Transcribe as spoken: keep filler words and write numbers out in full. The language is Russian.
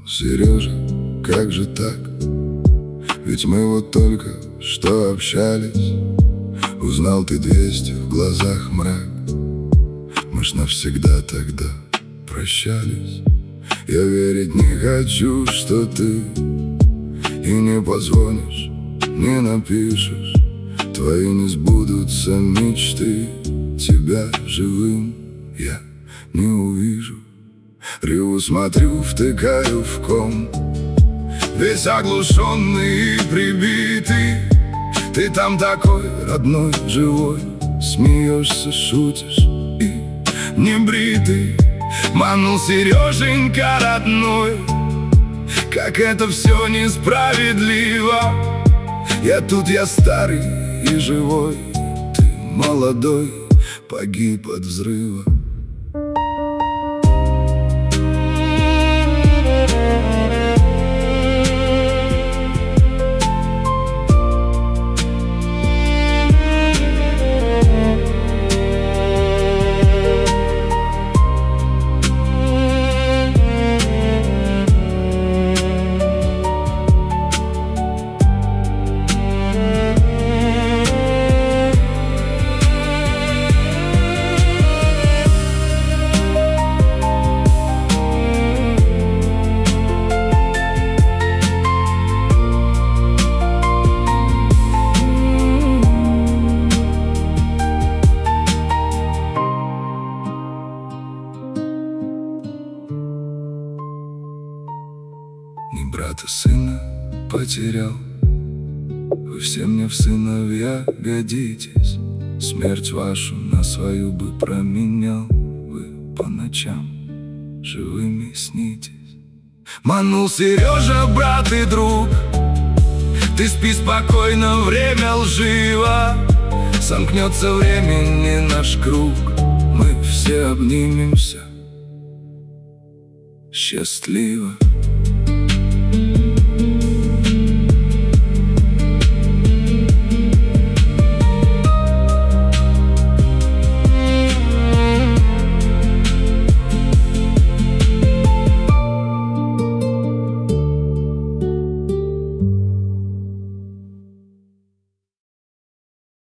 Сережа, как же так? Ведь мы вот только что общались. Узнал ты двести, в глазах мрак. Мы ж навсегда тогда прощались. Я верить не хочу, что ты и не позвонишь, не напишешь. Твои не сбудутся мечты, тебя живым я не увижу. Реву, смотрю, втыкаю в ком, весь оглушенный и прибитый. Ты там такой родной, живой, смеешься, шутишь и небритый. Манул Сереженька родной, как это все несправедливо. Я тут, я старый и живой, ты молодой, погиб от взрыва. Ни брата, сына потерял, вы все мне в сыновья годитесь. Смерть вашу на свою бы променял, вы по ночам живыми снитесь. Манул Сережа, брат и друг, ты спи спокойно, время лживо. Сомкнется времени наш круг, мы все обнимемся счастливо.